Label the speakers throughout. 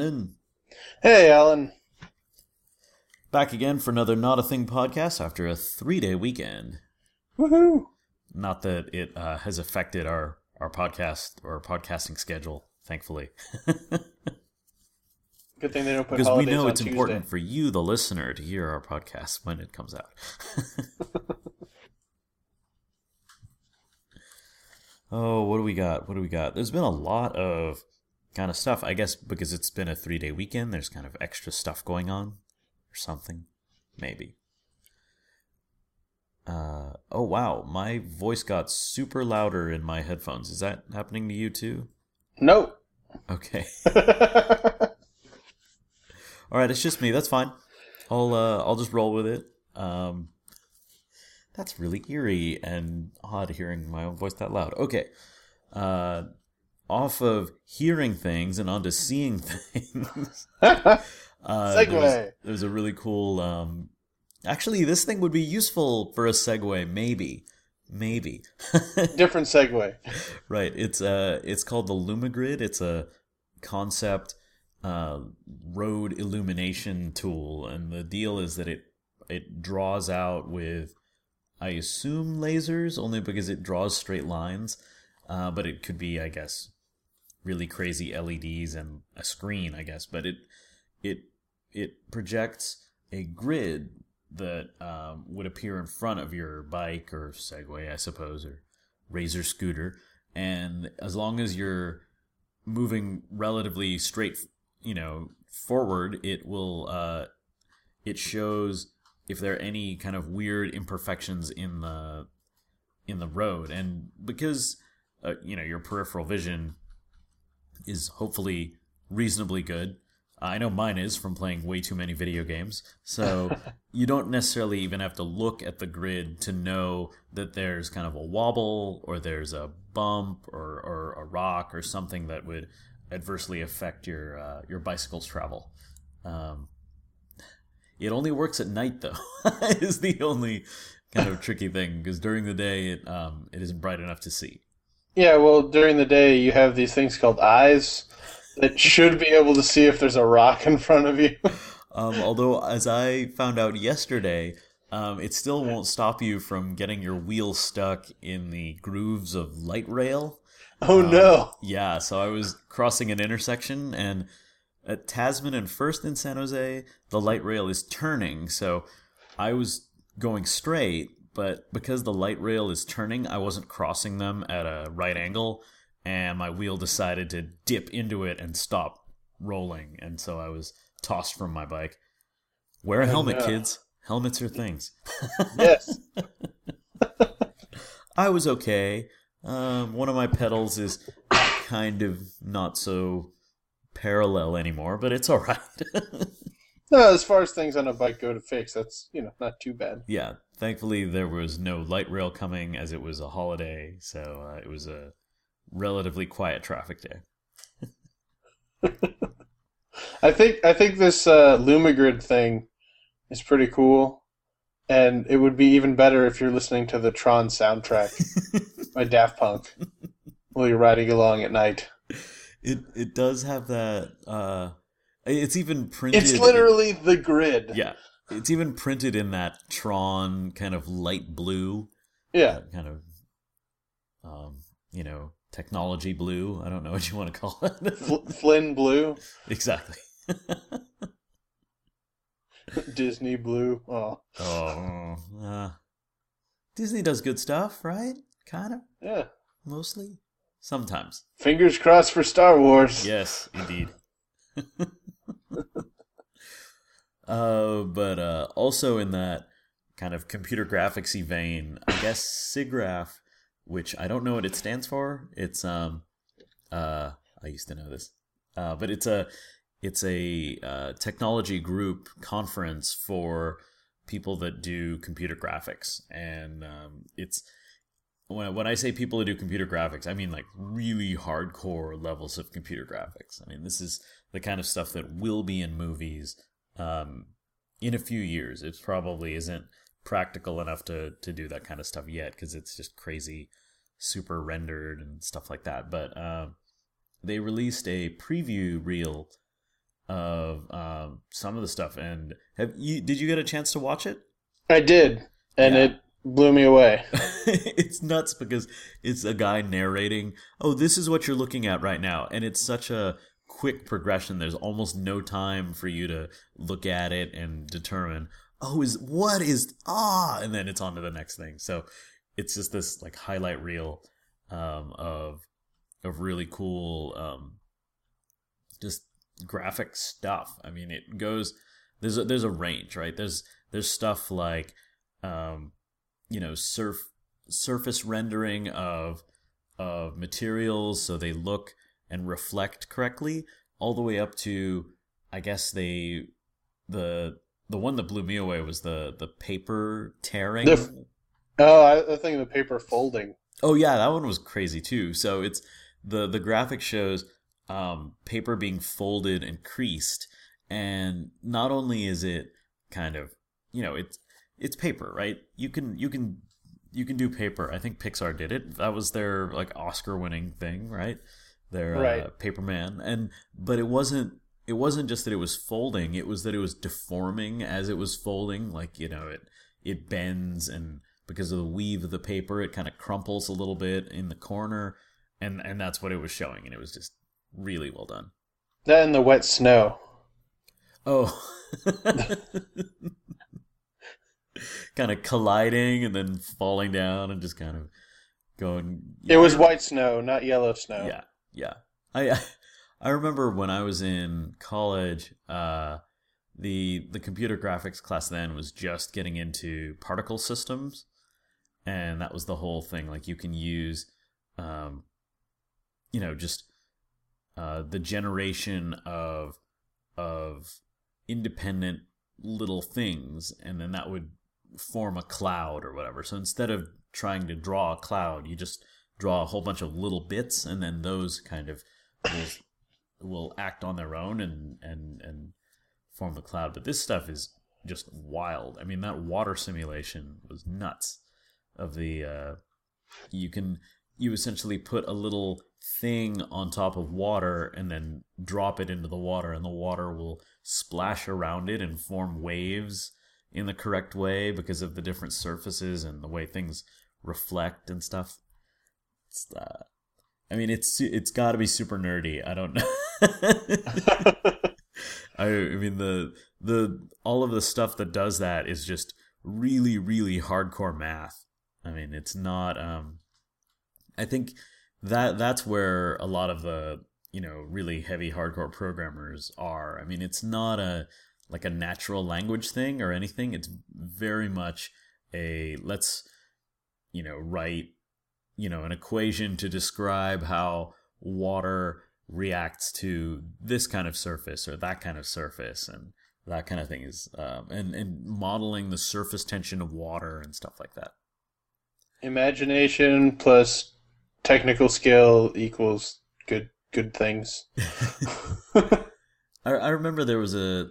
Speaker 1: Justin.
Speaker 2: Hey, Alan.
Speaker 1: Back again for another Not a Thing podcast after a 3-day weekend.
Speaker 2: Woohoo!
Speaker 1: Not that it has affected our podcast or podcasting schedule, thankfully.
Speaker 2: Good thing they don't put
Speaker 1: because we
Speaker 2: holidays
Speaker 1: know
Speaker 2: on
Speaker 1: it's
Speaker 2: Tuesday.
Speaker 1: important for you, the listener, to hear our podcast when it comes out. Oh, what do we got? There's been a lot of kind of stuff. I guess because it's been a 3-day weekend, there's kind of extra stuff going on. Or something. Maybe. Oh, wow. My voice got super louder in my headphones. Is that happening to you too?
Speaker 2: No.
Speaker 1: Okay. All right, it's just me. That's fine. I'll just roll with it. That's really eerie and odd hearing my own voice that loud. Okay. Off of hearing things and onto seeing things.
Speaker 2: Segue.
Speaker 1: There's a really cool. Actually, this thing would be useful for a segue. Maybe.
Speaker 2: Different segue.
Speaker 1: Right. It's called the Lumigrid. It's a concept road illumination tool, and the deal is that it draws out with, I assume, lasers, only because it draws straight lines. But it could be, I guess, really crazy LEDs and a screen, I guess. But it projects a grid that would appear in front of your bike or Segway, I suppose, or Razor scooter. And as long as you're moving relatively straight, forward, it will it shows if there are any kind of weird imperfections in the road. And because your peripheral vision is hopefully reasonably good. I know mine is from playing way too many video games. So you don't necessarily even have to look at the grid to know that there's kind of a wobble or there's a bump or a rock or something that would adversely affect your bicycle's travel. It only works at night, though, is the only kind of tricky thing, because during the day it isn't bright enough to see.
Speaker 2: Yeah, well, during the day you have these things called eyes that should be able to see if there's a rock in front of you.
Speaker 1: Although, as I found out yesterday, it still won't stop you from getting your wheel stuck in the grooves of light rail.
Speaker 2: Oh, no.
Speaker 1: Yeah, so I was crossing an intersection, and at Tasman and First in San Jose, the light rail is turning, so I was going straight, but because the light rail is turning, I wasn't crossing them at a right angle, and my wheel decided to dip into it and stop rolling, and so I was tossed from my bike. Wear a helmet, kids. Helmets are things.
Speaker 2: Yes.
Speaker 1: I was okay. One of my pedals is kind of not so parallel anymore, but it's all right.
Speaker 2: No, as far as things on a bike go to fix, that's, not too bad.
Speaker 1: Yeah, thankfully there was no light rail coming as it was a holiday, so it was a relatively quiet traffic day.
Speaker 2: I think this Lumigrid thing is pretty cool, and it would be even better if you're listening to the Tron soundtrack by Daft Punk while you're riding along at night.
Speaker 1: It does have that. It's even printed.
Speaker 2: It's literally the grid.
Speaker 1: Yeah, it's even printed in that Tron kind of light blue.
Speaker 2: Yeah,
Speaker 1: kind of, technology blue. I don't know what you want to call it.
Speaker 2: Flynn blue.
Speaker 1: Exactly.
Speaker 2: Disney blue.
Speaker 1: Disney does good stuff, right? Kind of.
Speaker 2: Yeah.
Speaker 1: Mostly. Sometimes.
Speaker 2: Fingers crossed for Star Wars.
Speaker 1: Yes, indeed. But also in that kind of computer graphics-y vein, I guess SIGGRAPH, which I don't know what it stands for. It's I used to know this, but it's a technology group conference for people that do computer graphics, and it's when I say people that do computer graphics, I mean like really hardcore levels of computer graphics. I mean, this is the kind of stuff that will be in movies in a few years. It probably isn't practical enough to do that kind of stuff yet because it's just crazy, super rendered and stuff like that. But they released a preview reel of some of the stuff. And did you get a chance to watch it?
Speaker 2: I did, and
Speaker 1: Yeah.
Speaker 2: it blew me away.
Speaker 1: It's nuts because it's a guy narrating, oh, this is what you're looking at right now. And it's such a quick progression. There's almost no time for you to look at it and determine, oh, and then it's on to the next thing. So it's just this like highlight reel of really cool just graphic stuff. I mean, it goes, there's a range, right? There's stuff like surface rendering of materials so they look and reflect correctly, all the way up to, I guess the one that blew me away was the paper tearing.
Speaker 2: I think the paper folding.
Speaker 1: Oh yeah, that one was crazy too. So it's the graphic shows paper being folded and creased, and not only is it kind of, it's paper, right? You can do paper. I think Pixar did it. That was their like Oscar-winning thing, right? Their
Speaker 2: Right.
Speaker 1: Paperman, but it wasn't just that it was folding. It was that it was deforming as it was folding. Like it bends, and because of the weave of the paper, it kind of crumples a little bit in the corner, and that's what it was showing, and it was just really well done.
Speaker 2: That and the wet snow.
Speaker 1: Oh. Kind of colliding and then falling down and just kind of going.
Speaker 2: It was white snow, not yellow snow.
Speaker 1: Yeah, yeah. I remember when I was in college, the computer graphics class then was just getting into particle systems, and that was the whole thing. Like you can use, just the generation of independent little things, and then that would form a cloud or whatever. So instead of trying to draw a cloud, you just draw a whole bunch of little bits, and then those kind of will act on their own and form the cloud. But this stuff is just wild. I mean, that water simulation was nuts. Of the you essentially put a little thing on top of water and then drop it into the water, and the water will splash around it and form waves in the correct way because of the different surfaces and the way things reflect and stuff. It's got to be super nerdy. I don't know. I mean the all of the stuff that does that is just really, really hardcore math. I mean, it's not. I think that's where a lot of the really heavy hardcore programmers are. I mean, it's not a natural language thing or anything. It's very much a let's write an equation to describe how water reacts to this kind of surface or that kind of surface, and that kind of thing is and modeling the surface tension of water and stuff like that.
Speaker 2: Imagination plus technical skill equals good things.
Speaker 1: I remember there was a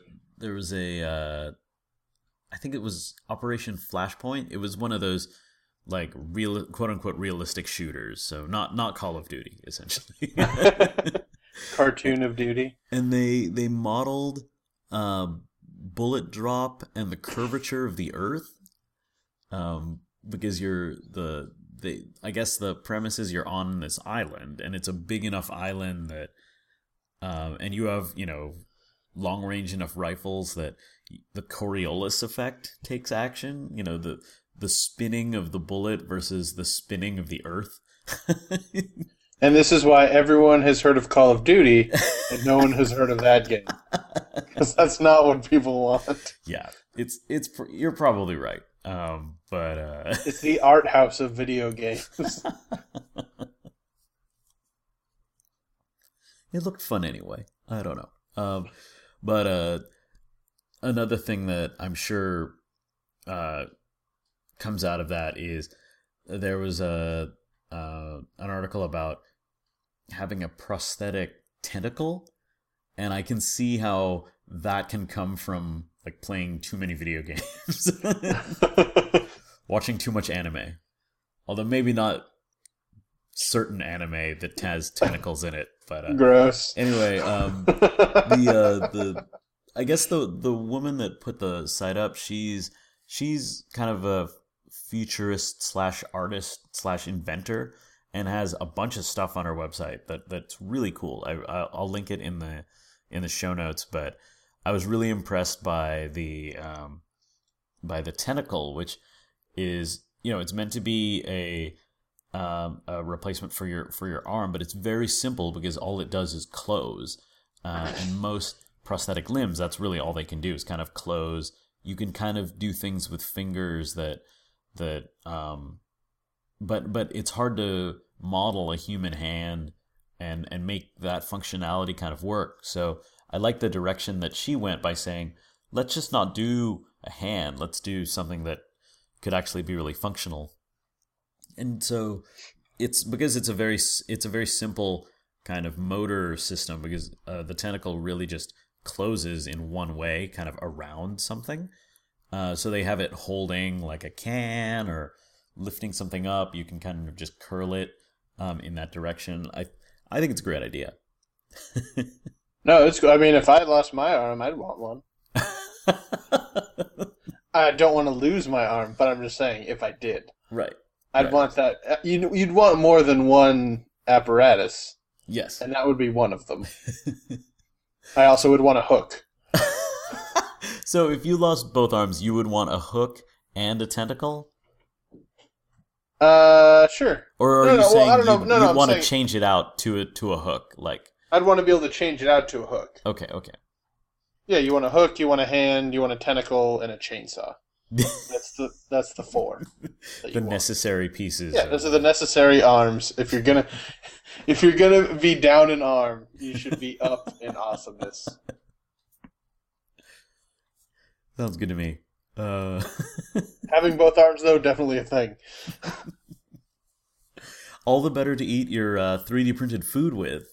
Speaker 1: I think it was Operation Flashpoint. It was one of those like real quote unquote realistic shooters, so not Call of Duty essentially.
Speaker 2: Cartoon of Duty.
Speaker 1: And they modeled bullet drop and the curvature of the Earth, because I guess the premise is you're on this island, and it's a big enough island that, and you have long range enough rifles that the Coriolis effect takes action. The spinning of the bullet versus the spinning of the Earth.
Speaker 2: And this is why everyone has heard of Call of Duty, and no one has heard of that game. Because that's not what people want.
Speaker 1: Yeah, you're probably right. But
Speaker 2: it's the art house of video games.
Speaker 1: It looked fun anyway. I don't know. But another thing that I'm sure comes out of that is there was an article about having a prosthetic tentacle, and I can see how that can come from like playing too many video games, watching too much anime. Although maybe not certain anime that has tentacles in it. But
Speaker 2: Gross.
Speaker 1: anyway, the I guess the woman that put the site up, she's kind of a futurist slash artist slash inventor, and has a bunch of stuff on her website that's really cool. I'll link it in the show notes. But I was really impressed by the tentacle, which is, it's meant to be a replacement for your arm, but it's very simple because all it does is close. And most prosthetic limbs, that's really all they can do is kind of close. You can kind of do things with fingers but it's hard to model a human hand and make that functionality kind of work. So I like the direction that she went by saying, let's just not do a hand. Let's do something that could actually be really functional. And so it's because it's a very simple kind of motor system, because the tentacle really just closes in one way, kind of around something. So they have it holding like a can or lifting something up. You can kind of just curl it in that direction. I think it's a great idea.
Speaker 2: No, it's good. I mean, if I lost my arm, I'd want one. I don't want to lose my arm, but I'm just saying, if I did,
Speaker 1: right,
Speaker 2: I'd want that. You'd want more than one apparatus.
Speaker 1: Yes,
Speaker 2: and that would be one of them. I also would want a hook.
Speaker 1: So if you lost both arms, you would want a hook and a tentacle?
Speaker 2: Sure.
Speaker 1: Or are you saying you'd want to change it out to a hook? Like,
Speaker 2: I'd want to be able to change it out to a hook.
Speaker 1: Okay.
Speaker 2: Yeah, you want a hook, you want a hand, you want a tentacle, and a chainsaw. That's the four.
Speaker 1: The necessary pieces.
Speaker 2: Yeah, those are the necessary arms. If you're gonna be down an arm, you should be up in awesomeness.
Speaker 1: Sounds good to me.
Speaker 2: Having both arms, though, definitely a thing.
Speaker 1: All the better to eat your 3D printed food with.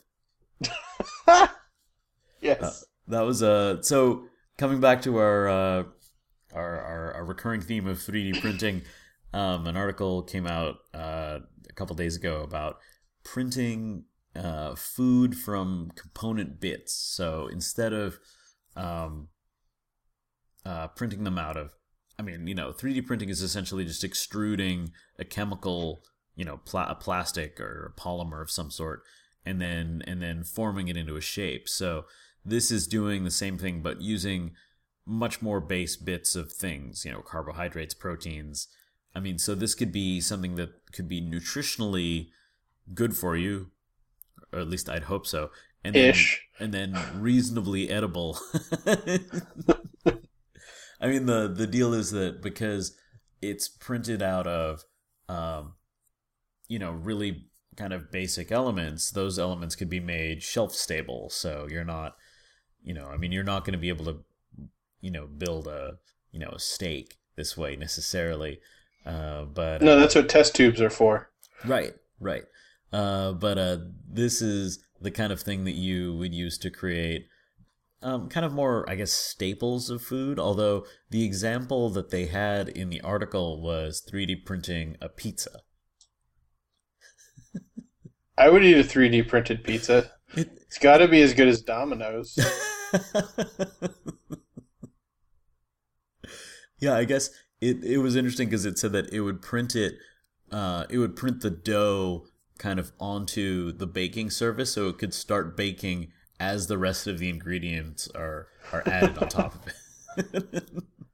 Speaker 2: Yes.
Speaker 1: That was so coming back to our recurring theme of 3D printing. An article came out a couple days ago about printing food from component bits. So instead of printing them out of, 3D printing is essentially just extruding a chemical, a plastic or a polymer of some sort, and then forming it into a shape. So this is doing the same thing, but using much more base bits of things, carbohydrates, proteins. So this could be something that could be nutritionally good for you, or at least I'd hope so. And then reasonably edible. The deal is that because it's printed out of, really kind of basic elements, those elements could be made shelf stable. So you're not, you're not going to be able to, build a steak this way necessarily. But
Speaker 2: no, that's what test tubes are for.
Speaker 1: Right. But this is the kind of thing that you would use to create kind of more, I guess, staples of food. Although the example that they had in the article was 3D printing a pizza.
Speaker 2: I would eat a 3D printed pizza. It's got to be as good as Domino's.
Speaker 1: Yeah, I guess it was interesting because it said that it would print the dough kind of onto the baking surface, so it could start baking as the rest of the ingredients are added on top of it.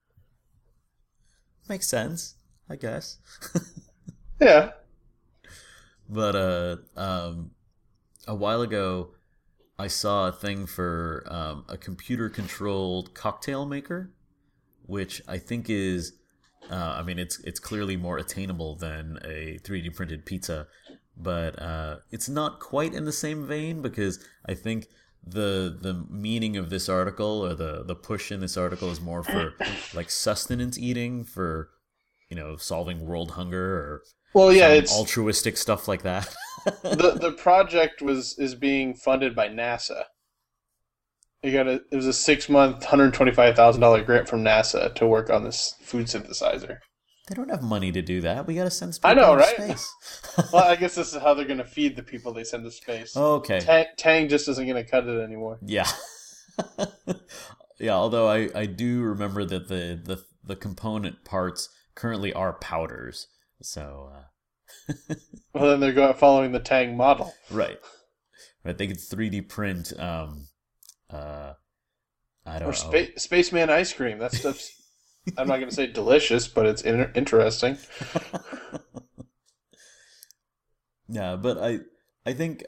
Speaker 1: Makes sense, I guess.
Speaker 2: Yeah.
Speaker 1: But a while ago, I saw a thing for a computer-controlled cocktail maker, which I think is, it's clearly more attainable than a 3D printed pizza, but it's not quite in the same vein, because I think the meaning of this article, or the push in this article, is more for like sustenance eating, for solving world hunger, or it's altruistic stuff like that.
Speaker 2: the project is being funded by NASA. It was a 6-month, $125,000 grant from NASA to work on this food synthesizer.
Speaker 1: They don't have money to do that. We got to send
Speaker 2: I
Speaker 1: people
Speaker 2: know,
Speaker 1: into
Speaker 2: right?
Speaker 1: space.
Speaker 2: Well, I guess this is how they're going to feed the people they send to space.
Speaker 1: Okay.
Speaker 2: Tang just isn't going to cut it anymore.
Speaker 1: Yeah. Yeah, although I do remember that the component parts currently are powders. So
Speaker 2: Well, then they're following the Tang model.
Speaker 1: right. Right, they could 3D print I don't know.
Speaker 2: Spaceman ice cream. That stuff's, I'm not going to say delicious, but it's interesting.
Speaker 1: Yeah, but I think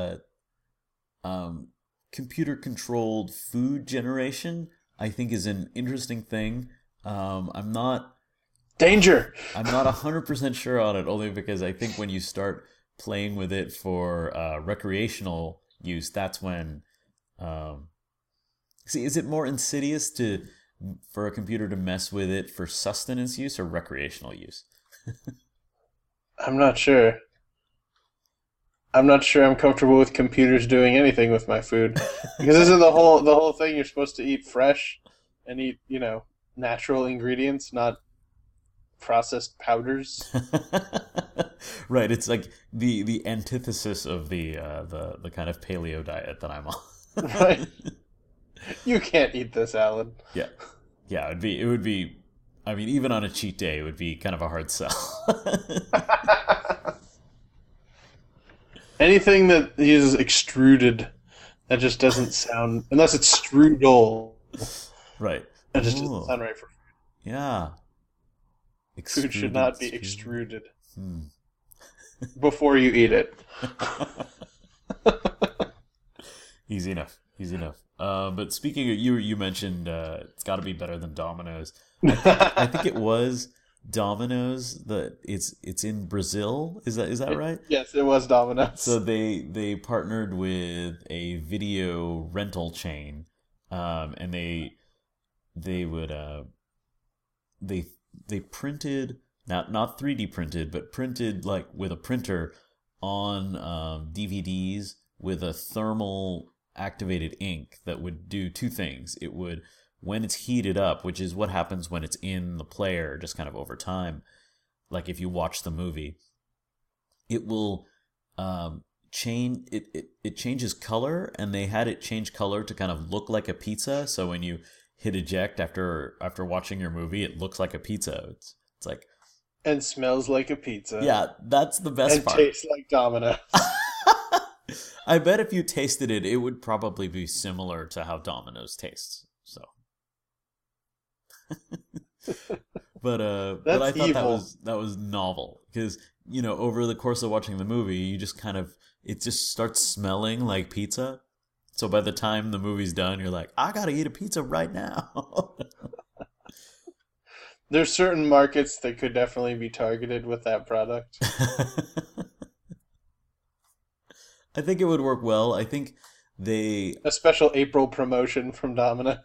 Speaker 1: computer controlled food generation I think is an interesting thing. I'm not
Speaker 2: Danger!
Speaker 1: I'm not 100% sure on it, only because I think when you start playing with it for recreational use, that's when see, is it more insidious for a computer to mess with it for sustenance use or recreational use?
Speaker 2: I'm not sure. I'm not sure I'm comfortable with computers doing anything with my food. Because isn't the whole thing you're supposed to eat fresh and eat, natural ingredients, not processed powders?
Speaker 1: Right, it's like the antithesis of the kind of paleo diet that I'm on.
Speaker 2: Right. You can't eat this, Alan.
Speaker 1: Yeah. Yeah, it would be I mean, even on a cheat day it would be kind of a hard sell.
Speaker 2: Anything that uses extruded, that just doesn't sound, unless it's strudel.
Speaker 1: Right.
Speaker 2: That just doesn't sound right for food.
Speaker 1: Yeah.
Speaker 2: Food should not be extruded before you eat it.
Speaker 1: Easy enough. Easy enough. But speaking of you mentioned it's got to be better than Domino's. I think it was Domino's. It's in Brazil. Is that right?
Speaker 2: Yes, it was Domino's.
Speaker 1: So they partnered with a video rental chain, and they would they printed not 3D printed, but printed like with a printer on DVDs with a thermal activated ink that would do two things. It would, when it's heated up, which is what happens when it's in the player just kind of over time, like if you watch the movie, it will change it changes color, and they had it change color to kind of look like a pizza. So when you hit eject after watching your movie, it looks like a pizza. It's like,
Speaker 2: and smells like a pizza.
Speaker 1: Yeah, that's the best part.
Speaker 2: And tastes like Domino's.
Speaker 1: I bet if you tasted it, it would probably be similar to how Domino's tastes. So, but I thought
Speaker 2: evil.
Speaker 1: that was novel because over the course of watching the movie, you just it just starts smelling like pizza. So by the time the movie's done, you're like, I gotta eat a pizza right now.
Speaker 2: There's certain markets that could definitely be targeted with that product.
Speaker 1: I think it would work well. I think
Speaker 2: a special April promotion from Domino's.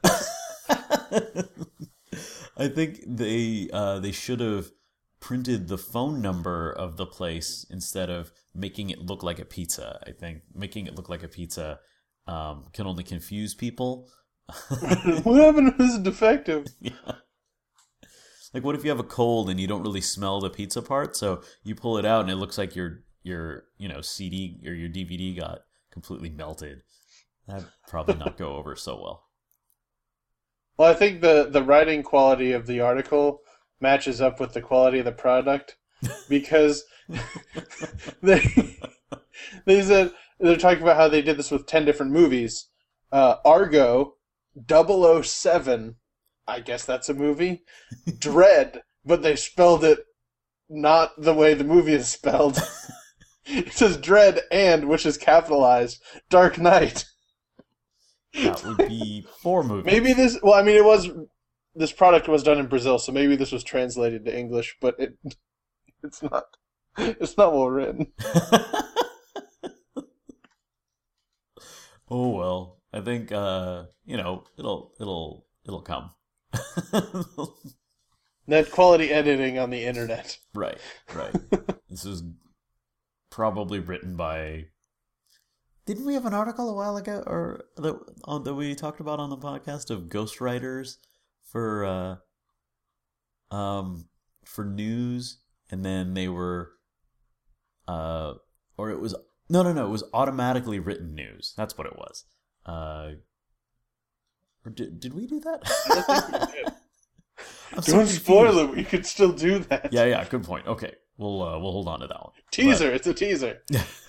Speaker 1: I think they should have printed the phone number of the place instead of making it look like a pizza. I think making it look like a pizza can only confuse people.
Speaker 2: What happened if this is defective?
Speaker 1: Yeah. Like, what if you have a cold and you don't really smell the pizza part, so you pull it out and it looks like your CD or your DVD got completely melted? That'd probably not go over so well.
Speaker 2: Well, I think the writing quality of the article matches up with the quality of the product, because they said they're talking about how they did this with 10 different movies. Argo, 007, I guess that's a movie. Dread, but they spelled it not the way the movie is spelled. It says Dread and, which is capitalized, Dark Knight.
Speaker 1: That would be 4 movies.
Speaker 2: Maybe this product was done in Brazil, so maybe this was translated to English, but it's not well written.
Speaker 1: Oh well, I think it'll come.
Speaker 2: Net quality editing on the internet.
Speaker 1: Right. This is probably written by. Didn't we have an article a while ago, or that we talked about on the podcast of ghostwriters for for news, and then they were, or it was no, it was automatically written news. That's what it was. Or did we do that?
Speaker 2: I don't think we did. Don't spoil it. We could still do that.
Speaker 1: Yeah. Good point. Okay, we'll hold on to that one.
Speaker 2: Teaser. It's a teaser.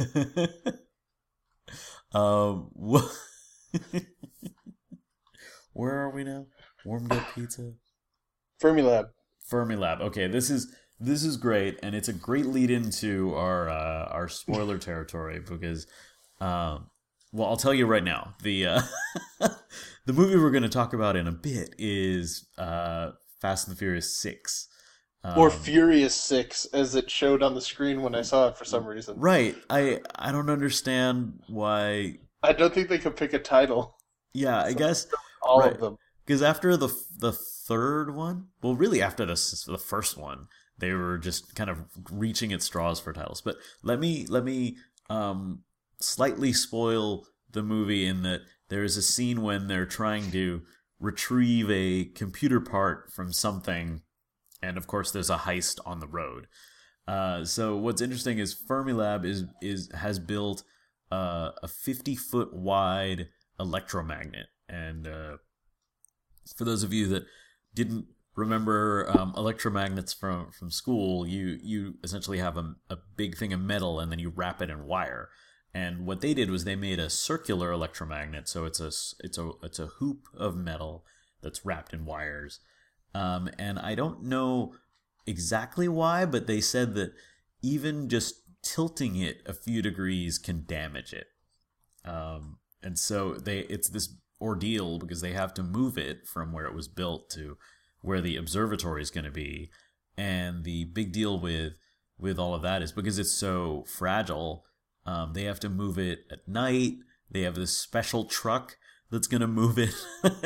Speaker 1: Where are we now? Warm Gut Pizza.
Speaker 2: Fermilab.
Speaker 1: Okay, this is great, and it's a great lead into our spoiler territory because, well, I'll tell you right now, the the movie we're going to talk about in a bit is Fast and the Furious 6.
Speaker 2: Or Furious 6, as it showed on the screen when I saw it for some reason.
Speaker 1: Right. I don't understand why.
Speaker 2: I don't think they could pick a title.
Speaker 1: Yeah, I guess
Speaker 2: all of them.
Speaker 1: Because after the third one, well, really after the first one, they were just kind of reaching at straws for titles. But let me slightly spoil the movie in that there is a scene when they're trying to retrieve a computer part from something, and of course there's a heist on the road. So what's interesting is Fermilab has built a 50-foot wide electromagnet, and for those of you that didn't remember electromagnets from school, you essentially have a big thing of metal, and then you wrap it in wire. And what they did was they made a circular electromagnet, so it's a hoop of metal that's wrapped in wires. And I don't know exactly why, but they said that even just tilting it a few degrees can damage it. And so it's this ordeal because they have to move it from where it was built to where the observatory is going to be. And the big deal with all of that is because it's so fragile, they have to move it at night. They have this special truck that's going to move it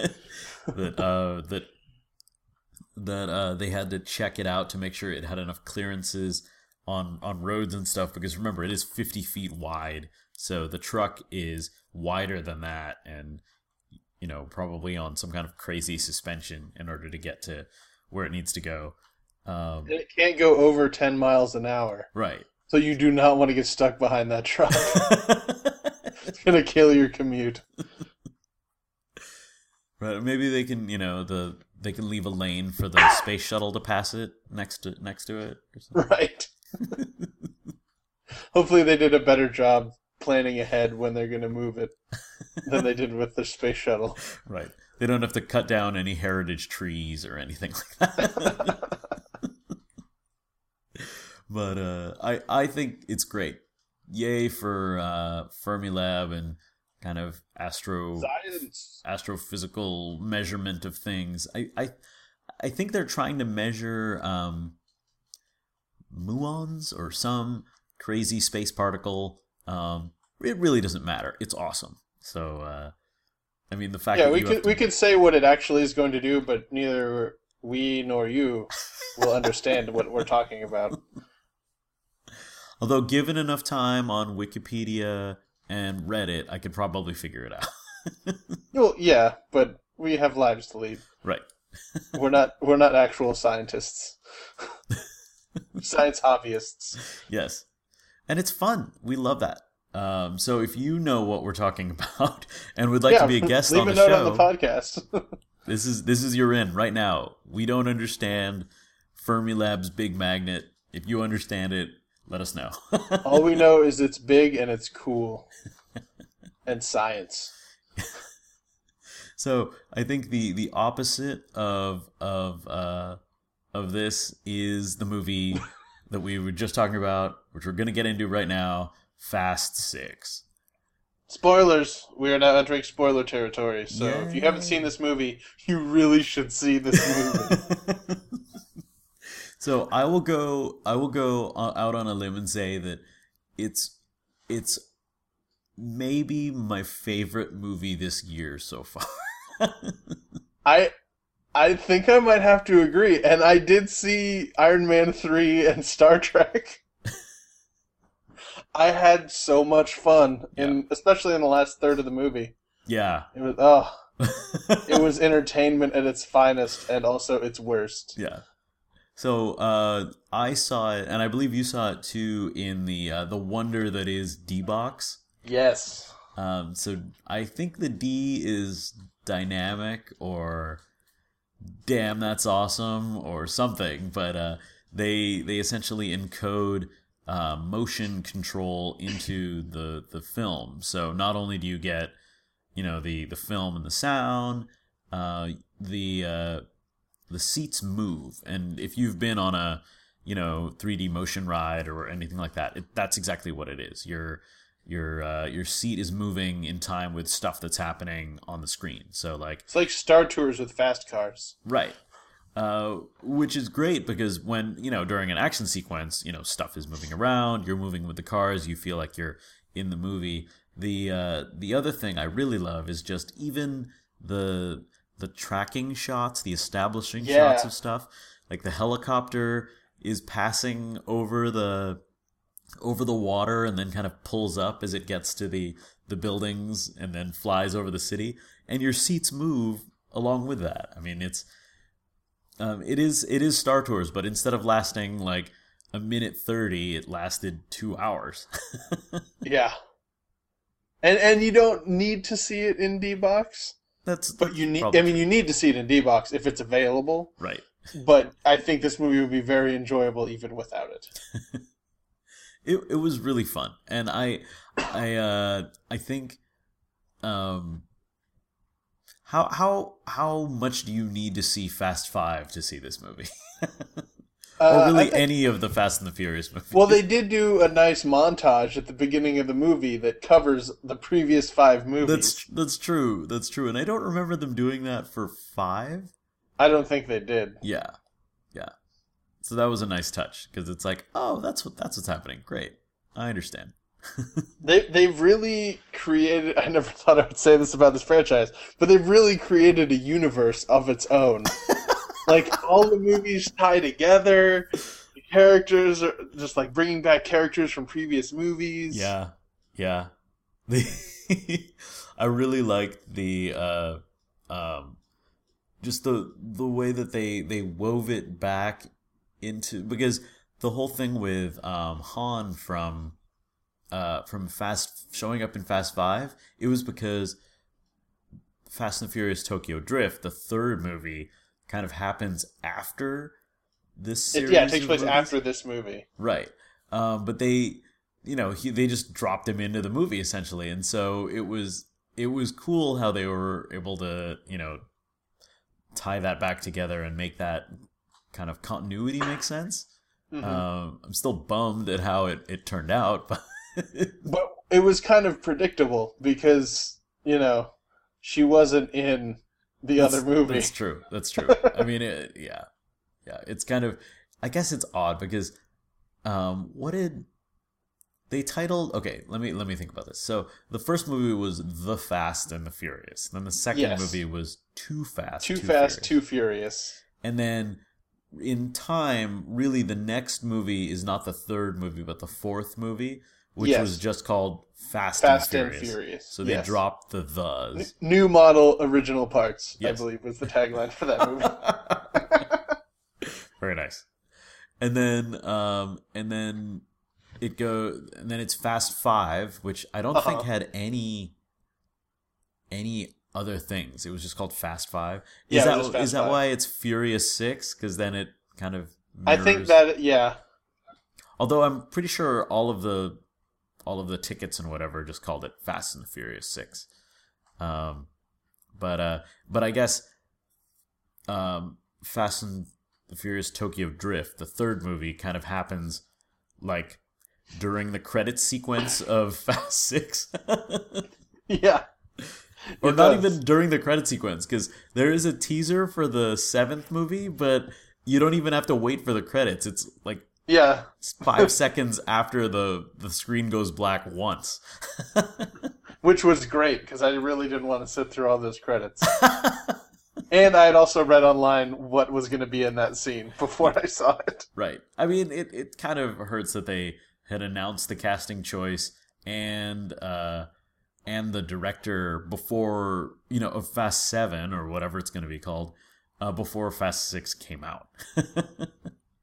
Speaker 1: that they had to check it out to make sure it had enough clearances on roads and stuff, because remember, it is 50 feet wide, so the truck is wider than that, and probably on some kind of crazy suspension in order to get to where it needs to go.
Speaker 2: It can't go over 10 miles an hour.
Speaker 1: Right.
Speaker 2: So you do not want to get stuck behind that truck. It's going to kill your commute.
Speaker 1: Right. Maybe they can, they can leave a lane for the space shuttle to pass it next to it or something.
Speaker 2: Right. Hopefully they did a better job planning ahead when they're going to move it than they did with the space shuttle.
Speaker 1: Right. They don't have to cut down any heritage trees or anything like that. But I think it's great. Yay for Fermilab and kind of astrophysical measurement of things. I think they're trying to measure muons or some crazy space particle. It really doesn't matter. It's awesome. So the fact that
Speaker 2: we could say what it actually is going to do, but neither we nor you will understand what we're talking about.
Speaker 1: Although given enough time on Wikipedia and Reddit, I could probably figure it out.
Speaker 2: Well, yeah, but we have lives to lead.
Speaker 1: Right.
Speaker 2: We're not actual scientists. Science hobbyists.
Speaker 1: Yes. And it's fun. We love that. So if you know what we're talking about and would like to be a guest on the show,
Speaker 2: leave a note on the podcast.
Speaker 1: This is your in right now. We don't understand Fermilab's big magnet. If you understand it, let us know.
Speaker 2: All we know is it's big and it's cool. And science.
Speaker 1: So I think the opposite of this is the movie that we were just talking about, which we're going to get into right now, Fast 6.
Speaker 2: Spoilers. We are now entering spoiler territory. So if you haven't seen this movie, you really should see this movie.
Speaker 1: So I will go out on a limb and say that it's maybe my favorite movie this year so far.
Speaker 2: I think I might have to agree. And I did see Iron Man 3 and Star Trek. I had so much fun, especially in the last third of the movie.
Speaker 1: Yeah.
Speaker 2: It was it was entertainment at its finest and also its worst.
Speaker 1: Yeah. So I saw it, and I believe you saw it too in the wonder that is D-Box.
Speaker 2: Yes.
Speaker 1: So I think the D is dynamic or damn that's awesome or something, but they essentially encode motion control into the film. So not only do you get the film and the sound, the seats move, and if you've been on a 3D motion ride or anything like that, that's exactly what it is. Your seat is moving in time with stuff that's happening on the screen. So like
Speaker 2: It's like Star Tours with fast cars.
Speaker 1: right, which is great because when during an action sequence, stuff is moving around, you're moving with the cars, you feel like you're in the movie. The other thing I really love is just even the tracking shots, the establishing shots of stuff. Like the helicopter is passing over the water and then kind of pulls up as it gets to the buildings and then flies over the city, and your seats move along with that. I mean, it is Star Tours, but instead of lasting like a minute 30, it lasted 2 hours.
Speaker 2: Yeah. And you don't need to see it in D-Box. But you need. I mean, you need to see it in D-Box if it's available.
Speaker 1: Right.
Speaker 2: But I think this movie would be very enjoyable even without it.
Speaker 1: It was really fun, and I think, how much do you need to see Fast Five to see this movie? Or really any of the Fast and the Furious movies?
Speaker 2: Well, they did do a nice montage at the beginning of the movie that covers the previous 5 movies.
Speaker 1: That's true, and I don't remember them doing that for 5.
Speaker 2: I don't think they did.
Speaker 1: Yeah. So that was a nice touch because it's like, oh, that's what's happening. Great, I understand.
Speaker 2: They've really created. I never thought I would say this about this franchise, but they've really created a universe of its own. Like all the movies tie together. The characters are just like bringing back characters from previous movies.
Speaker 1: Yeah. I really liked the just the way that they wove it back into, because the whole thing with Han from Fast showing up in Fast 5, it was because Fast and the Furious Tokyo Drift, the third movie, kind of happens after this series.
Speaker 2: It takes place after this movie.
Speaker 1: Right. But they they just dropped him into the movie essentially, and so it was cool how they were able to tie that back together and make that kind of continuity make sense. Mm-hmm. I'm still bummed at how it turned out, but
Speaker 2: it was kind of predictable because she wasn't in the other movie.
Speaker 1: That's true. I mean, yeah. It's kind of, I guess it's odd because what did they titled? Okay, let me think about this. So the first movie was The Fast and the Furious. Then the second movie was Too Fast,
Speaker 2: Too Furious.
Speaker 1: And then in time, really the next movie is not the third movie, but the fourth movie, which was just called Fast and Furious. So they dropped the thes.
Speaker 2: New model, original parts, I believe, was the tagline for that movie.
Speaker 1: Very nice. And then it's Fast 5, which I don't think had any other things. It was just called Fast 5. Is that why it's Furious 6? Because then it kind of mirrors.
Speaker 2: I think that, yeah.
Speaker 1: Although I'm pretty sure all of the tickets and whatever just called it Fast and the Furious 6. But I guess Fast and the Furious Tokyo Drift, the third movie, kind of happens like during the credits sequence of Fast 6.
Speaker 2: Yeah.
Speaker 1: Or not even during the credit sequence, because there is a teaser for the 7th movie, but you don't even have to wait for the credits. It's like 5 seconds after the screen goes black once.
Speaker 2: Which was great, because I really didn't want to sit through all those credits. And I had also read online what was going to be in that scene before I saw it.
Speaker 1: Right. I mean, it kind of hurts that they had announced the casting choice and the director before, of Fast 7 or whatever it's going to be called, before Fast 6 came out.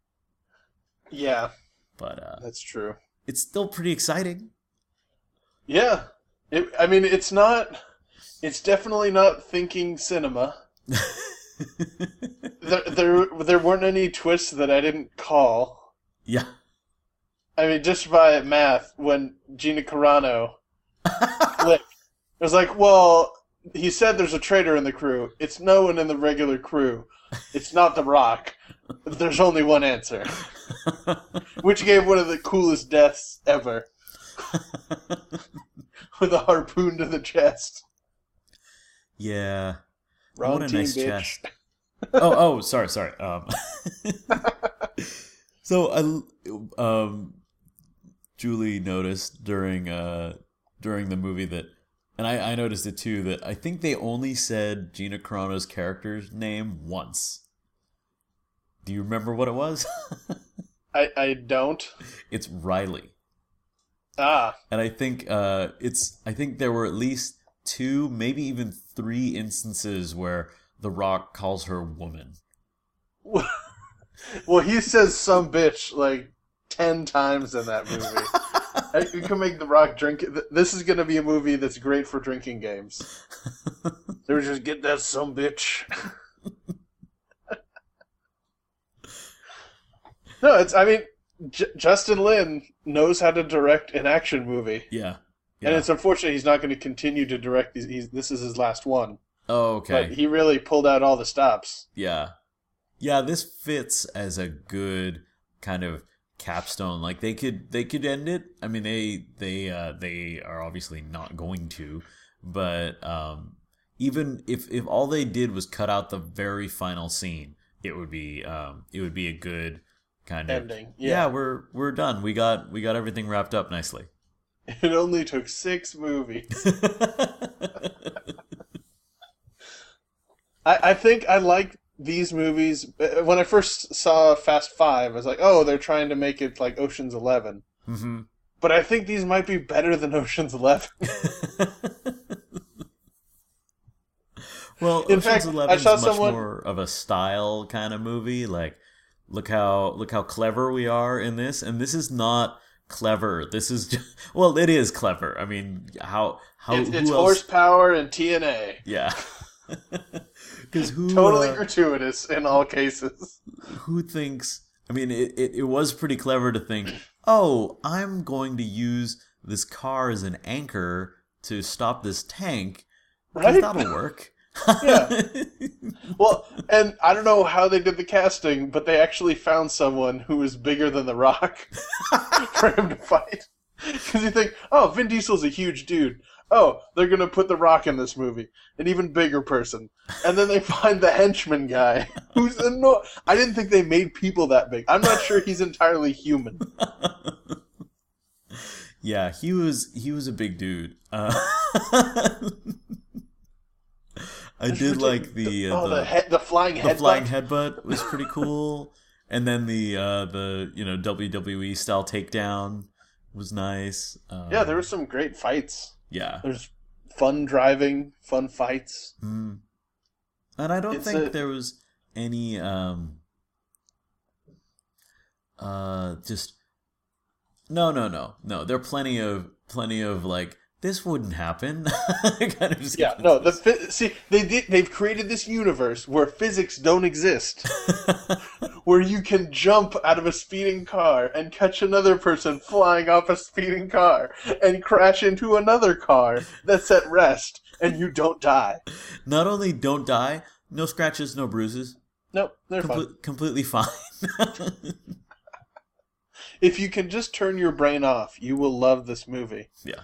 Speaker 2: Yeah,
Speaker 1: But
Speaker 2: that's true.
Speaker 1: it's still pretty exciting.
Speaker 2: Yeah. I mean, it's not. It's definitely not thinking cinema. There weren't any twists that I didn't call.
Speaker 1: Yeah.
Speaker 2: I mean, just by math, when Gina Carano flipped, it was like, well, he said there's a traitor in the crew. It's no one in the regular crew. It's not The Rock. There's only one answer. Which gave one of the coolest deaths ever. With a harpoon to the chest.
Speaker 1: Yeah.
Speaker 2: Wrong
Speaker 1: what a
Speaker 2: team,
Speaker 1: nice
Speaker 2: bitch.
Speaker 1: chest. Oh, sorry. So Julie noticed during the movie that, and I noticed it too, that I think they only said Gina Carano's character's name once. Do you remember what it was?
Speaker 2: I don't.
Speaker 1: It's Riley.
Speaker 2: Ah.
Speaker 1: And I think I think there were at least 2, maybe even 3 instances where The Rock calls her woman.
Speaker 2: Well, he says some bitch like 10 times in that movie. You can make The Rock drink. This is going to be a movie that's great for drinking games. They were just get that some bitch. No, I mean, Justin Lin knows how to direct an action movie.
Speaker 1: Yeah.
Speaker 2: And it's unfortunate he's not going to continue to direct these. This is his last one.
Speaker 1: Oh, okay.
Speaker 2: But he really pulled out all the stops.
Speaker 1: Yeah. Yeah, this fits as a good kind of capstone. Like they could end it. I mean, they are obviously not going to, but even if all they did was cut out the very final scene, it would be a good kind of
Speaker 2: ending.
Speaker 1: Yeah, we're done. We got everything wrapped up nicely.
Speaker 2: It only took 6 movies. I think I like these movies. When I first saw Fast 5, I was like, oh, they're trying to make it like Ocean's 11.
Speaker 1: Mm-hmm.
Speaker 2: But I think these might be better than Ocean's 11.
Speaker 1: Well,
Speaker 2: In
Speaker 1: Ocean's
Speaker 2: fact,
Speaker 1: 11
Speaker 2: I saw
Speaker 1: is much
Speaker 2: someone-
Speaker 1: more of a style kind of movie. Like, look how clever we are in this, and this is not clever. This is just, well, it is clever. I mean, how
Speaker 2: it's
Speaker 1: who else?
Speaker 2: horsepower and TNA.
Speaker 1: Yeah. Because who
Speaker 2: Totally gratuitous in all cases.
Speaker 1: who thinks? I mean, it was pretty clever to think, oh, I'm going to use this car as an anchor to stop this tank. 'Cause
Speaker 2: Right?
Speaker 1: that'll work.
Speaker 2: Yeah. Well, and I don't know how they did the casting, but they actually found someone who was bigger than The Rock for him to fight. Because you think, oh, Vin Diesel's a huge dude. Oh, they're going to put The Rock in this movie. An even bigger person. And then they find the henchman guy, who's I didn't think they made people that big. I'm not sure he's entirely human.
Speaker 1: Yeah, he was a big dude. I did like the
Speaker 2: flying headbutt.
Speaker 1: the flying headbutt was pretty cool, and then the WWE style takedown was nice.
Speaker 2: Yeah, there were some great fights.
Speaker 1: Yeah,
Speaker 2: There's fun driving, fun fights.
Speaker 1: and I don't think there was any just no. There are plenty of like, this wouldn't happen. Kind of just
Speaker 2: they've created this universe where physics don't exist, where you can jump out of a speeding car and catch another person flying off a speeding car and crash into another car that's at rest, and you don't die.
Speaker 1: Not only don't die, no scratches, no bruises.
Speaker 2: Nope, they're fine.
Speaker 1: Completely fine.
Speaker 2: If you can just turn your brain off, you will love this movie.
Speaker 1: Yeah.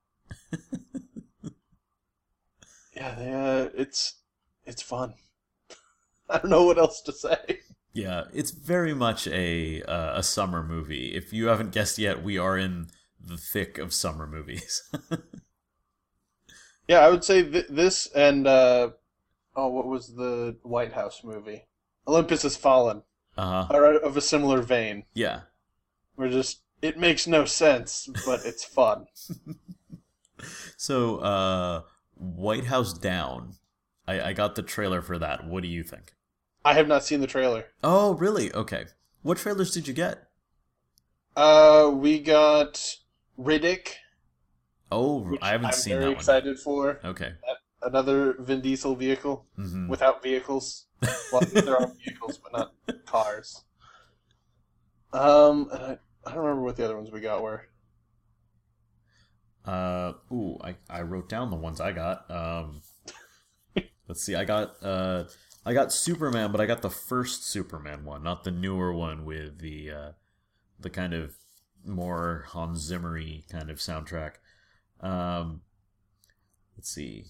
Speaker 2: Yeah, it's fun. I don't know what else to say.
Speaker 1: Yeah, it's very much a summer movie. If you haven't guessed yet, we are in the thick of summer movies.
Speaker 2: Yeah, I would say this and what was the White House movie? Olympus Has Fallen. Are of a similar vein.
Speaker 1: Yeah.
Speaker 2: It makes no sense, but it's fun.
Speaker 1: So, White House Down. I got the trailer for that. What do you think?
Speaker 2: I have not seen the trailer.
Speaker 1: Oh, really? Okay. What trailers did you get?
Speaker 2: We got Riddick,
Speaker 1: Oh, I
Speaker 2: which
Speaker 1: haven't
Speaker 2: I'm
Speaker 1: seen
Speaker 2: very
Speaker 1: that one yet.
Speaker 2: excited for.
Speaker 1: Okay.
Speaker 2: Another Vin Diesel vehicle
Speaker 1: Hmm.
Speaker 2: without vehicles. Well, there are vehicles, but not cars. I don't remember what the other ones we got were.
Speaker 1: I wrote down the ones I got. Let's see. I got Superman, but I got the first Superman one, not the newer one with the kind of more Hans Zimmery kind of soundtrack. Um, let's see.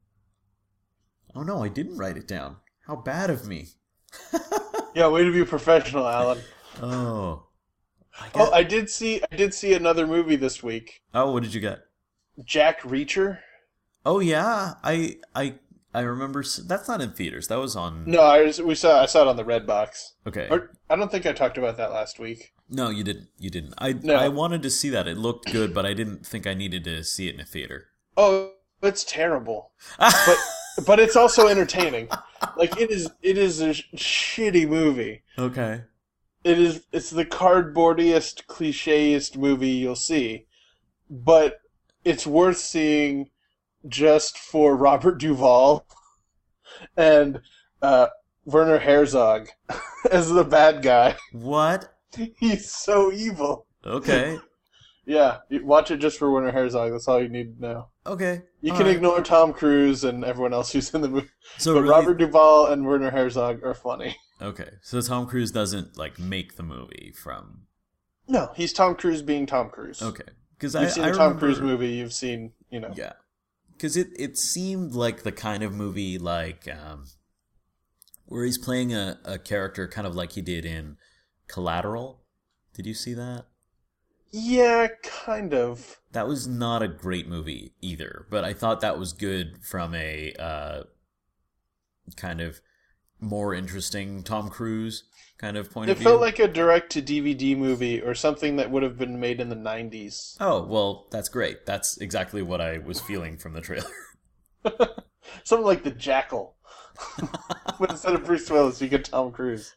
Speaker 1: Oh no, I didn't write it down. How bad of me.
Speaker 2: Yeah, way to be professional, Alan.
Speaker 1: Oh, I
Speaker 2: Oh,
Speaker 1: got.
Speaker 2: I did see another movie this week.
Speaker 1: Oh, what did you get?
Speaker 2: Jack Reacher.
Speaker 1: Oh yeah, I remember. That's not in theaters. That was on.
Speaker 2: No, I saw it on the Red Box.
Speaker 1: Okay.
Speaker 2: Or I don't think I talked about that last week.
Speaker 1: No, you didn't. You didn't. I
Speaker 2: No.
Speaker 1: wanted to see that. It looked good, but I didn't think I needed to see it in a theater.
Speaker 2: Oh, it's terrible. But but it's also entertaining. Like it is a shitty movie.
Speaker 1: Okay.
Speaker 2: It's the cardboardiest, clichéist movie you'll see, but it's worth seeing just for Robert Duvall and uh, Werner Herzog as the bad guy.
Speaker 1: What?
Speaker 2: He's so evil.
Speaker 1: Okay.
Speaker 2: Yeah, watch it just for Werner Herzog. That's all you need to know.
Speaker 1: Okay.
Speaker 2: You
Speaker 1: All
Speaker 2: can
Speaker 1: right.
Speaker 2: ignore Tom Cruise and everyone else who's in the movie,
Speaker 1: So
Speaker 2: but
Speaker 1: really,
Speaker 2: Robert Duvall and Werner Herzog are funny.
Speaker 1: okay. So Tom Cruise doesn't like make the movie from.
Speaker 2: No, he's Tom Cruise being Tom Cruise.
Speaker 1: Okay. Because
Speaker 2: You've seen
Speaker 1: I
Speaker 2: a Tom
Speaker 1: remember.
Speaker 2: Cruise movie. You've seen, you know.
Speaker 1: Yeah. Because it seemed like the kind of movie like where he's playing a character kind of like he did in Collateral. Did you see that?
Speaker 2: Yeah, kind of.
Speaker 1: That was not a great movie either, but I thought that was good from a kind of more interesting Tom Cruise kind of point
Speaker 2: It
Speaker 1: of view.
Speaker 2: felt like a direct-to-DVD movie or something that would have been made in the 90s.
Speaker 1: Oh, well, that's great. That's exactly what I was feeling from the trailer.
Speaker 2: Something like The Jackal. But instead of Bruce Willis, you get Tom Cruise.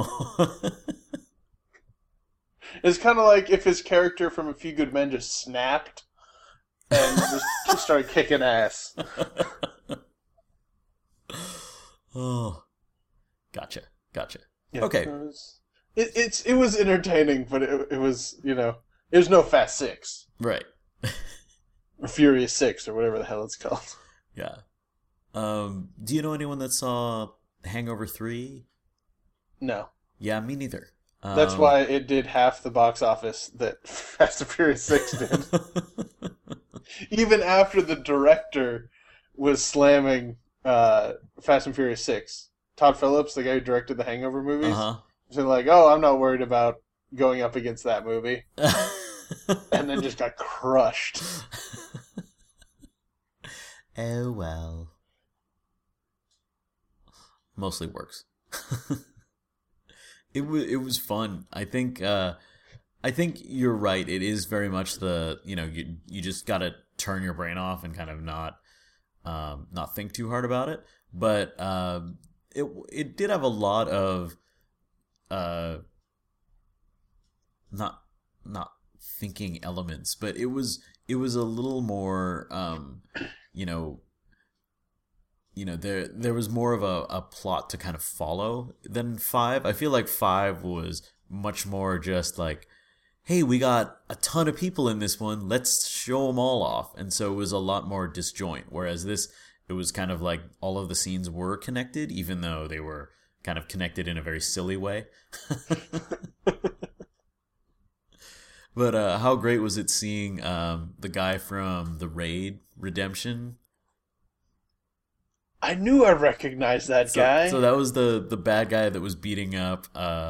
Speaker 2: It's kind of like if his character from A Few Good Men just snapped and just started kicking ass.
Speaker 1: Oh, gotcha, gotcha.
Speaker 2: Yeah,
Speaker 1: Okay,
Speaker 2: it was entertaining, but it was, there's no Fast Six
Speaker 1: right.
Speaker 2: or Furious Six or whatever the hell it's called.
Speaker 1: Yeah. Do you know anyone that saw Hangover 3?
Speaker 2: No.
Speaker 1: Yeah, me neither.
Speaker 2: That's why it did half the box office that Fast and Furious 6 did. Even after the director was slamming Fast and Furious 6. Todd Phillips, the guy who directed the Hangover movies,
Speaker 1: Uh
Speaker 2: was like, oh, I'm not worried about going up against that movie.
Speaker 1: huh.
Speaker 2: And then just got crushed.
Speaker 1: Oh well. Mostly works. It was fun. I think you're right. It is very much the you just gotta turn your brain off and kind of not think too hard about it. But it did have a lot of uh not not thinking elements, but it was a little more you know there was more of a plot to kind of follow than five. I feel like five was much more just like, hey, we got a ton of people in this one, let's show them all off, and so it was a lot more disjoint. Whereas this, it was kind of like all of the scenes were connected, even though they were kind of connected in a very silly way. But how great was it seeing the guy from The Raid Redemption?
Speaker 2: I knew I recognized that guy.
Speaker 1: So that was the bad guy that was beating up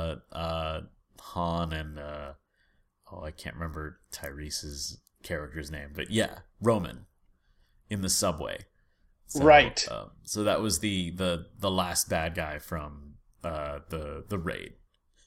Speaker 1: Han and I can't remember Tyrese's character's name, but yeah, Roman in the subway. So,
Speaker 2: Right.
Speaker 1: So that was the last bad guy from the raid.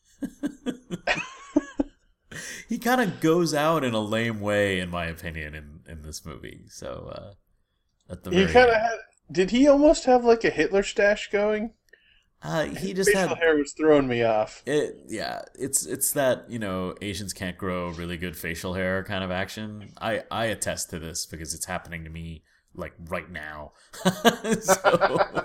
Speaker 1: He kind of goes out in a lame way, in my opinion, in this movie. So at the
Speaker 2: He
Speaker 1: very
Speaker 2: kind of
Speaker 1: end.
Speaker 2: had. Did he almost have like a Hitler stash going?
Speaker 1: He just
Speaker 2: Facial
Speaker 1: had
Speaker 2: hair was throwing me off.
Speaker 1: it. Yeah, it's that Asians can't grow really good facial hair kind of action. I attest to this because it's happening to me like right now. so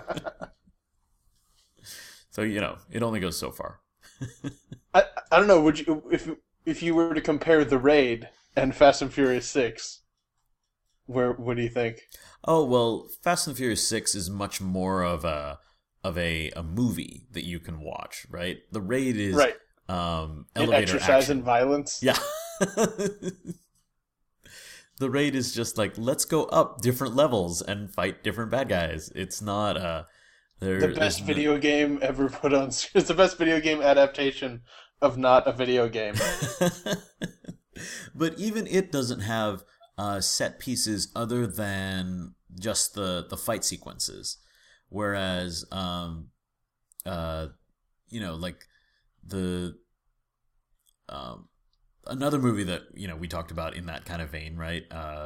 Speaker 1: so it only goes so far.
Speaker 2: I don't know. Would you if you were to compare The Raid and Fast and Furious 6, what do you think?
Speaker 1: Oh well, Fast and Furious 6 is much more of a movie that you can watch, right? The Raid is
Speaker 2: Right.
Speaker 1: elevator
Speaker 2: Exercise
Speaker 1: action.
Speaker 2: and violence.
Speaker 1: Yeah. The Raid is just like, let's go up different levels and fight different bad guys. It's not
Speaker 2: The best video game ever put on. It's the best video game adaptation of not a video game.
Speaker 1: But even it doesn't have set pieces other than just the fight sequences. Whereas like the another movie that we talked about in that kind of vein, right?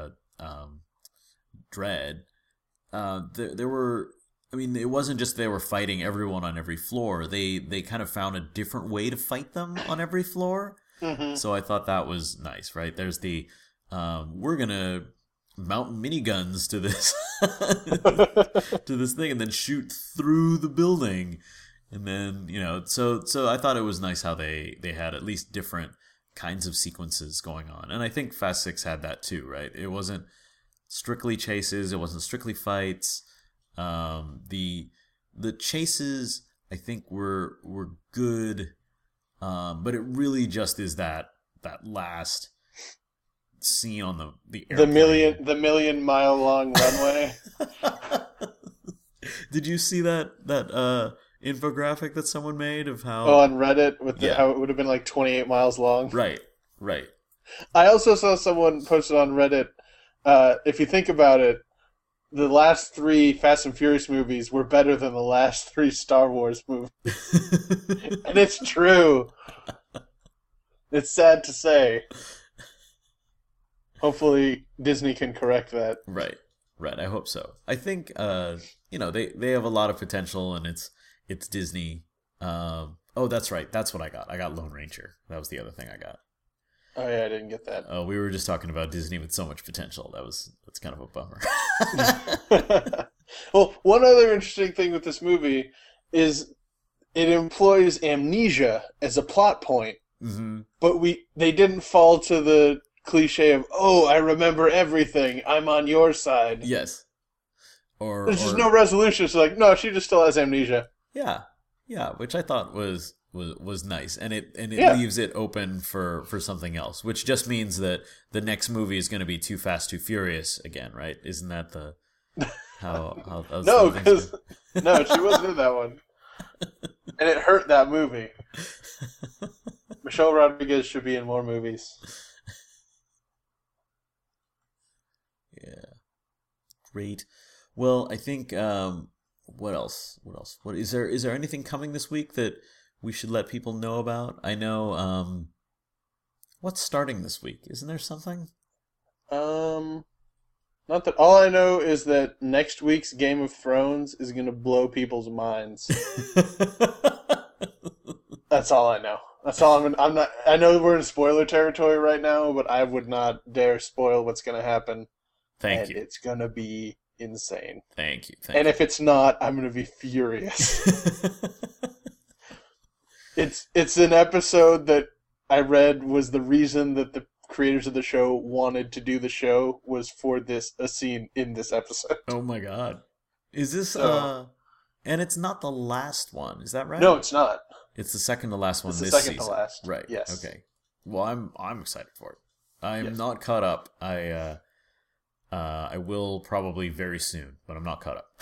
Speaker 1: Dread. There were. I mean, it wasn't just they were fighting everyone on every floor. They kind of found a different way to fight them on every floor.
Speaker 2: Mm-hmm.
Speaker 1: So I thought that was nice, right? There's the we're gonna mount miniguns to this to this thing and then shoot through the building, and then so I thought it was nice how they had at least different kinds of sequences going on, and I think Fast 6 had that too, right? It wasn't strictly chases, it wasn't strictly fights. The chases I think were good, but it really just is that last scene on the airplane.
Speaker 2: The million mile long runway.
Speaker 1: Did you see that infographic that someone made of how?
Speaker 2: Oh, on Reddit with
Speaker 1: Yeah.
Speaker 2: how it would have been like 28 miles long.
Speaker 1: Right.
Speaker 2: I also saw someone posted on Reddit. If you think about it, the last 3 Fast and Furious movies were better than the last 3 Star Wars movies, and it's true. It's sad to say. Hopefully, Disney can correct that.
Speaker 1: Right. I hope so. I think they have a lot of potential, and it's Disney. Oh, that's right. That's what I got. I got Lone Ranger. That was the other thing I got.
Speaker 2: Oh yeah, I didn't get that.
Speaker 1: Oh, we were just talking about Disney with so much potential. That's kind of a bummer.
Speaker 2: Well, one other interesting thing with this movie is it employs amnesia as a plot point,
Speaker 1: Mm-hmm.
Speaker 2: but they didn't fall to the cliche of, oh, I remember everything, I'm on your side.
Speaker 1: Yes.
Speaker 2: There's just no resolution. It's like, no, she just still has amnesia.
Speaker 1: Yeah, which I thought was nice, and it
Speaker 2: Yeah.
Speaker 1: leaves it open for something else, which just means that the next movie is going to be Too Fast, Too Furious again, right? Isn't that the how
Speaker 2: No,
Speaker 1: things
Speaker 2: because
Speaker 1: go?
Speaker 2: no, she wasn't in that one, and it hurt that movie. Michelle Rodriguez should be in more movies.
Speaker 1: Yeah, great. Well, I think what else? What is there anything coming this week that we should let people know about? I know what's starting this week. Isn't there something?
Speaker 2: Not that. All I know is that next week's Game of Thrones is going to blow people's minds. That's all I know. That's all I'm not. I know we're in spoiler territory right now, but I would not dare spoil what's going to happen.
Speaker 1: Thank you.
Speaker 2: It's going to be insane.
Speaker 1: Thank you.
Speaker 2: And if it's not, I'm going to be furious. It's an episode that I read was the reason that the creators of the show wanted to do the show was for a scene in this episode.
Speaker 1: Oh my god. Is this and it's not the last one, is that right?
Speaker 2: No, it's not.
Speaker 1: It's the second to last one
Speaker 2: It's the
Speaker 1: this
Speaker 2: second
Speaker 1: season.
Speaker 2: to last.
Speaker 1: Right.
Speaker 2: Yes.
Speaker 1: Okay. Well, I'm excited for it. I'm
Speaker 2: Yes.
Speaker 1: not caught up. I will probably very soon, but I'm not caught up.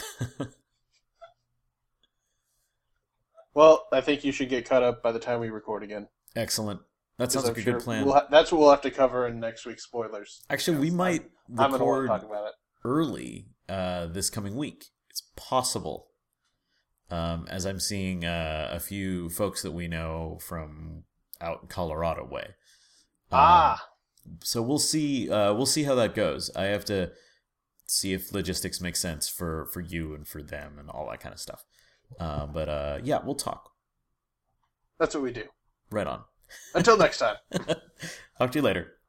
Speaker 2: Well, I think you should get caught up by the time we record again.
Speaker 1: Excellent. That sounds
Speaker 2: 'Cause
Speaker 1: like
Speaker 2: I'm
Speaker 1: a good
Speaker 2: sure
Speaker 1: plan.
Speaker 2: that's what we'll have to cover in next week's spoilers.
Speaker 1: Actually, we might
Speaker 2: I'm going to want
Speaker 1: record
Speaker 2: to talk about it.
Speaker 1: early this coming week. It's possible. As I'm seeing a few folks that we know from out in Colorado way. So we'll see how that goes. I have to. see if logistics make sense for you and for them and all that kind of stuff. But yeah, we'll talk.
Speaker 2: That's what we do.
Speaker 1: Right on.
Speaker 2: Until next time.
Speaker 1: Talk to you later.